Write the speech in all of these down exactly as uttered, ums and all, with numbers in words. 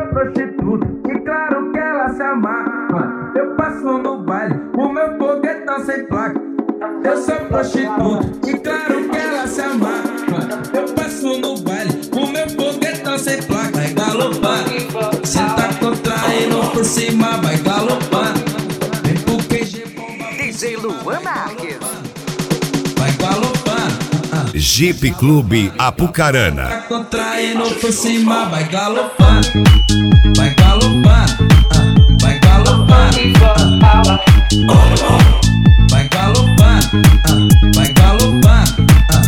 sou prostituta e claro que ela se amarra. Eu passo no baile, o meu foguetão sem placa. Eu sou prostituta e claro que ela se amarra. Eu passo no baile, o meu foguetão sem placa. Vai galopar, cê tá contraindo por cima, vai galopar. Vem pro Q G bomba, D J Luan Marques. vai galopar. Jeep Clube Apucarana. Tá contraindo por cima, vai galopar, vai galopar, ah, vai galopar, ah, vai galopar, ah, vai galopar, ah.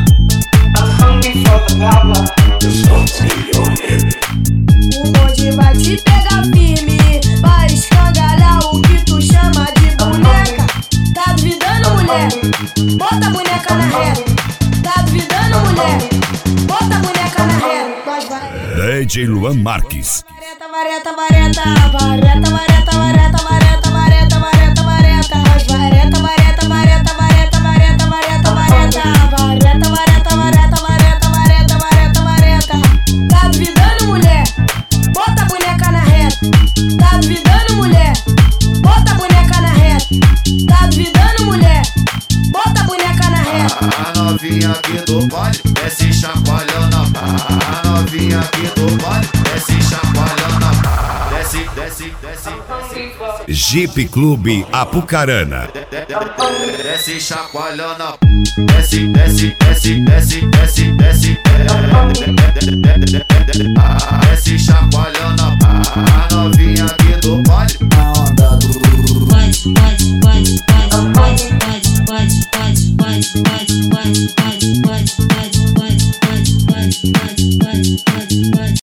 O bonde vai te pegar firme, vai escangalhar o que tu chama de boneca. Tá duvidando, mulher? Bota a boneca na reta. Tá duvidando, mulher? Bota a boneca na reta. Nós vai. D J Luan Marques. Vareta, vareta, vareta, vareta, vareta, vareta, vareta, vareta, vareta, vareta. Nós vareta, vareta, vareta, vareta, vareta, vareta, vareta. Vareta, vareta, vareta, vareta, vareta, vareta, vareta. Tá duvidando, mulher? Bota a boneca na reta. Tá duvidando, mulher? Bota a boneca na reta. Tá duvidando, mulher? Bota a boneca na reta. A novinha aqui do baile, desce chacoalhando a pá. A novinha aqui do baile, desce chacoalhando a pá. Desce, desce, desce, desce. Jeep Clube Apucarana. Desce chacoalhando a pá. Desce, desce, desce, desce, desce, desce. Desce chacoalhando a pá. A novinha aqui do baile.